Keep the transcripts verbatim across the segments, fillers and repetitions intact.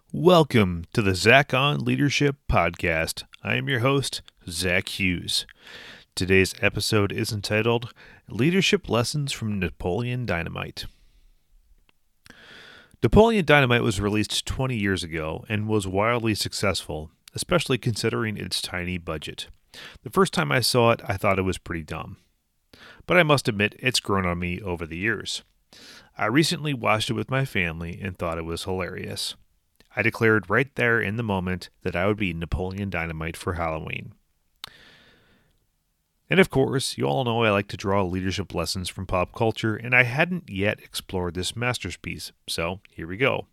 Welcome to the Zach on Leadership Podcast. I am your host, Zach Hughes. Today's episode is entitled Leadership Lessons from Napoleon Dynamite. Napoleon Dynamite was released twenty years ago and was wildly successful, especially considering its tiny budget. The first time I saw it, I thought it was pretty dumb. But I must admit, it's grown on me over the years. I recently watched it with my family and thought it was hilarious. I declared right there in the moment that I would be Napoleon Dynamite for Halloween. And of course, you all know I like to draw leadership lessons from pop culture, and I hadn't yet explored this masterpiece, so here we go.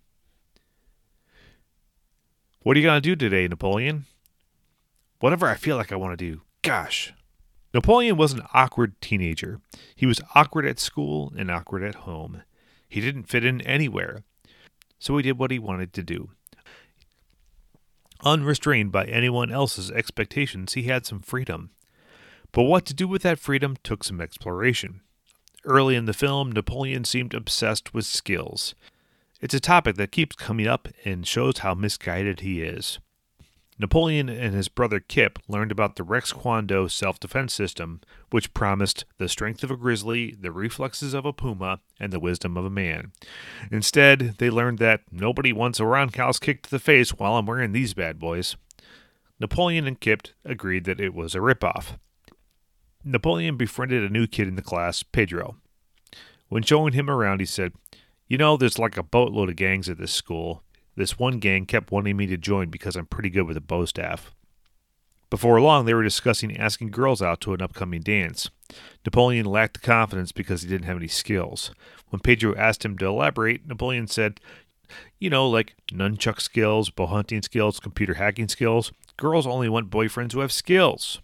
What are you going to do today, Napoleon? Whatever I feel like I want to do. Gosh. Napoleon was an awkward teenager. He was awkward at school and awkward at home. He didn't fit in anywhere. So he did what he wanted to do. Unrestrained by anyone else's expectations, he had some freedom. But what to do with that freedom took some exploration. Early in the film, Napoleon seemed obsessed with skills. It's a topic that keeps coming up and shows how misguided he is. Napoleon and his brother Kip learned about the Rex Kwon Do self-defense system, which promised the strength of a grizzly, the reflexes of a puma, and the wisdom of a man. Instead, they learned that nobody wants a roundhouse kick to the face while I'm wearing these bad boys. Napoleon and Kip agreed that it was a ripoff. Napoleon befriended a new kid in the class, Pedro. When showing him around, he said, "You know, there's like a boatload of gangs at this school. This one gang kept wanting me to join because I'm pretty good with a bow staff." Before long, they were discussing asking girls out to an upcoming dance. Napoleon lacked the confidence because he didn't have any skills. When Pedro asked him to elaborate, Napoleon said, you know, like nunchuck skills, bow hunting skills, computer hacking skills. Girls only want boyfriends who have skills.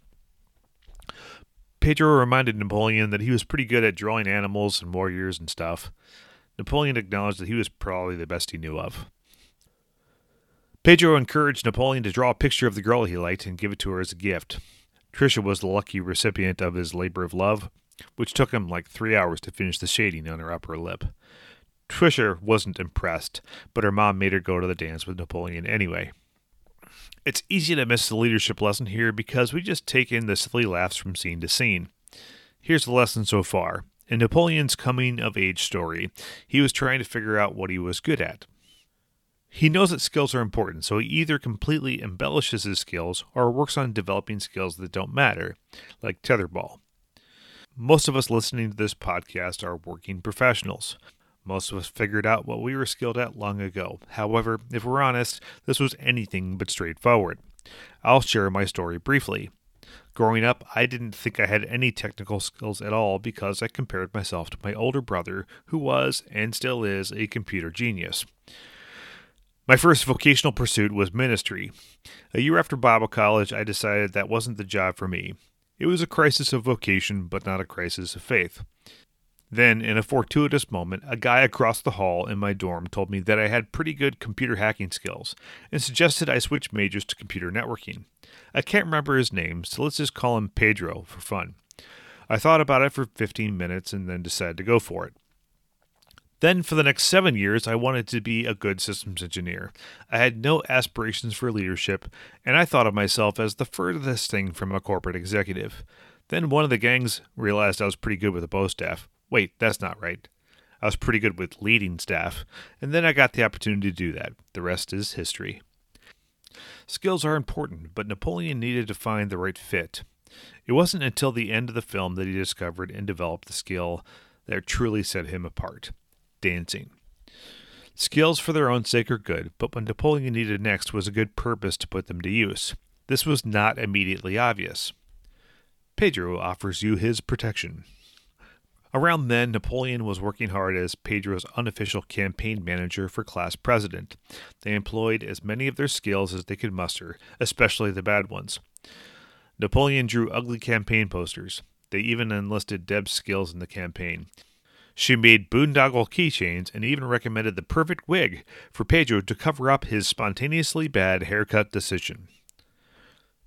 Pedro reminded Napoleon that he was pretty good at drawing animals and warriors and stuff. Napoleon acknowledged that he was probably the best he knew of. Pedro encouraged Napoleon to draw a picture of the girl he liked and give it to her as a gift. Tricia was the lucky recipient of his labor of love, which took him like three hours to finish the shading on her upper lip. Tricia wasn't impressed, but her mom made her go to the dance with Napoleon anyway. It's easy to miss the leadership lesson here because we just take in the silly laughs from scene to scene. Here's the lesson so far. In Napoleon's coming-of-age story, he was trying to figure out what he was good at. He knows that skills are important, so he either completely embellishes his skills or works on developing skills that don't matter, like tetherball. Most of us listening to this podcast are working professionals. Most of us figured out what we were skilled at long ago. However, if we're honest, this was anything but straightforward. I'll share my story briefly. Growing up, I didn't think I had any technical skills at all because I compared myself to my older brother, who was, and still is, a computer genius. My first vocational pursuit was ministry. A year after Bible college, I decided that wasn't the job for me. It was a crisis of vocation, but not a crisis of faith. Then, in a fortuitous moment, a guy across the hall in my dorm told me that I had pretty good computer hacking skills and suggested I switch majors to computer networking. I can't remember his name, so let's just call him Pedro for fun. I thought about it for fifteen minutes and then decided to go for it. Then, for the next seven years, I wanted to be a good systems engineer. I had no aspirations for leadership, and I thought of myself as the furthest thing from a corporate executive. Then one of the gangs realized I was pretty good with a bow staff. Wait, that's not right. I was pretty good with leading staff, and then I got the opportunity to do that. The rest is history. Skills are important, but Napoleon needed to find the right fit. It wasn't until the end of the film that he discovered and developed the skill that truly set him apart. Dancing. Skills for their own sake are good, but what Napoleon needed next was a good purpose to put them to use. This was not immediately obvious. Pedro offers you his protection. Around then, Napoleon was working hard as Pedro's unofficial campaign manager for class president. They employed as many of their skills as they could muster, especially the bad ones. Napoleon drew ugly campaign posters. They even enlisted Deb's skills in the campaign. She made boondoggle keychains and even recommended the perfect wig for Pedro to cover up his spontaneously bad haircut decision.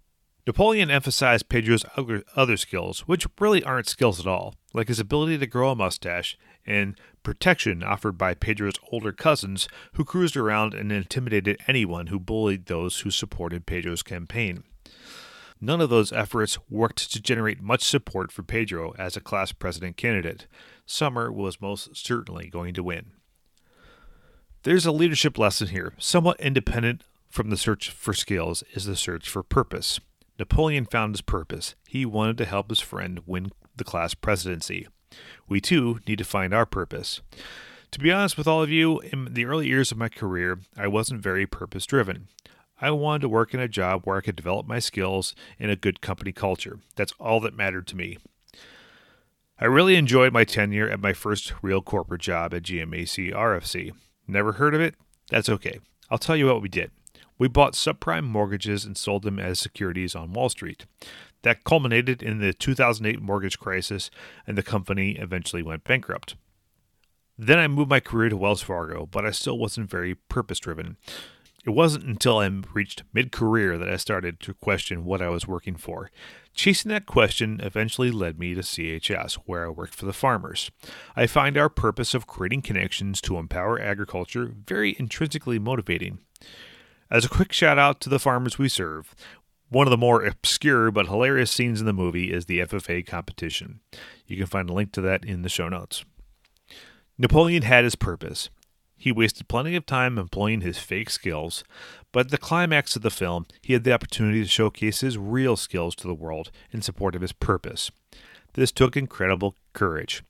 Napoleon emphasized Pedro's other skills, which really aren't skills at all, like his ability to grow a mustache and protection offered by Pedro's older cousins who cruised around and intimidated anyone who bullied those who supported Pedro's campaign. None of those efforts worked to generate much support for Pedro as a class president candidate. Summer was most certainly going to win. There's a leadership lesson here. Somewhat independent from the search for skills is the search for purpose. Napoleon found his purpose. He wanted to help his friend win the class presidency. We too need to find our purpose. To be honest with all of you, in the early years of my career, I wasn't very purpose-driven. I wanted to work in a job where I could develop my skills in a good company culture. That's all that mattered to me. I really enjoyed my tenure at my first real corporate job at G M A C R F C. Never heard of it? That's okay. I'll tell you what we did. We bought subprime mortgages and sold them as securities on Wall Street. That culminated in the two thousand eight mortgage crisis, and the company eventually went bankrupt. Then I moved my career to Wells Fargo, but I still wasn't very purpose-driven. It wasn't until I reached mid-career that I started to question what I was working for. Chasing that question eventually led me to C H S, where I worked for the farmers. I find our purpose of creating connections to empower agriculture very intrinsically motivating. As a quick shout out to the farmers we serve, one of the more obscure but hilarious scenes in the movie is the F F A competition. You can find a link to that in the show notes. Napoleon had his purpose. He wasted plenty of time employing his fake skills, but at the climax of the film, he had the opportunity to showcase his real skills to the world in support of his purpose. This took incredible courage.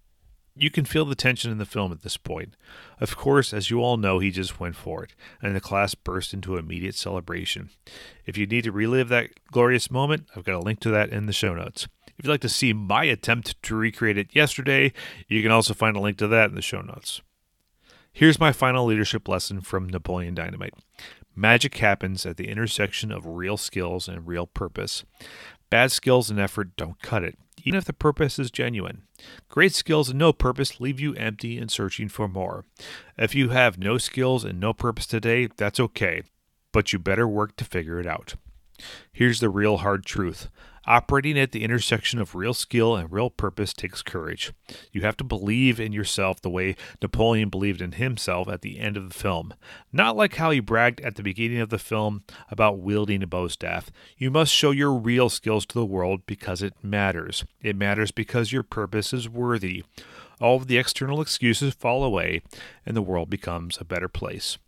You can feel the tension in the film at this point. Of course, as you all know, he just went for it, and the class burst into immediate celebration. If you need to relive that glorious moment, I've got a link to that in the show notes. If you'd like to see my attempt to recreate it yesterday, you can also find a link to that in the show notes. Here's my final leadership lesson from Napoleon Dynamite. Magic happens at the intersection of real skills and real purpose. Bad skills and effort don't cut it, even if the purpose is genuine. Great skills and no purpose leave you empty and searching for more. If you have no skills and no purpose today, that's okay, but you better work to figure it out. Here's the real hard truth. Operating at the intersection of real skill and real purpose takes courage. You have to believe in yourself the way Napoleon believed in himself at the end of the film. Not like how he bragged at the beginning of the film about wielding a bow staff. You must show your real skills to the world because it matters. It matters because your purpose is worthy. All of the external excuses fall away, and the world becomes a better place.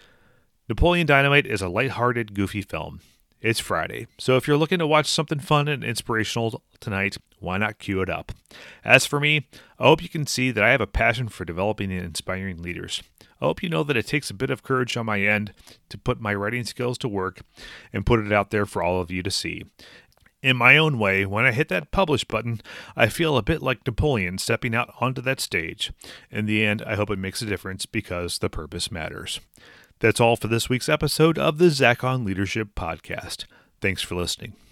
Napoleon Dynamite is a lighthearted, goofy film. It's Friday, so if you're looking to watch something fun and inspirational tonight, why not cue it up? As for me, I hope you can see that I have a passion for developing and inspiring leaders. I hope you know that it takes a bit of courage on my end to put my writing skills to work and put it out there for all of you to see. In my own way, when I hit that publish button, I feel a bit like Napoleon stepping out onto that stage. In the end, I hope it makes a difference because the purpose matters. That's all for this week's episode of the Zach on Leadership podcast. Thanks for listening.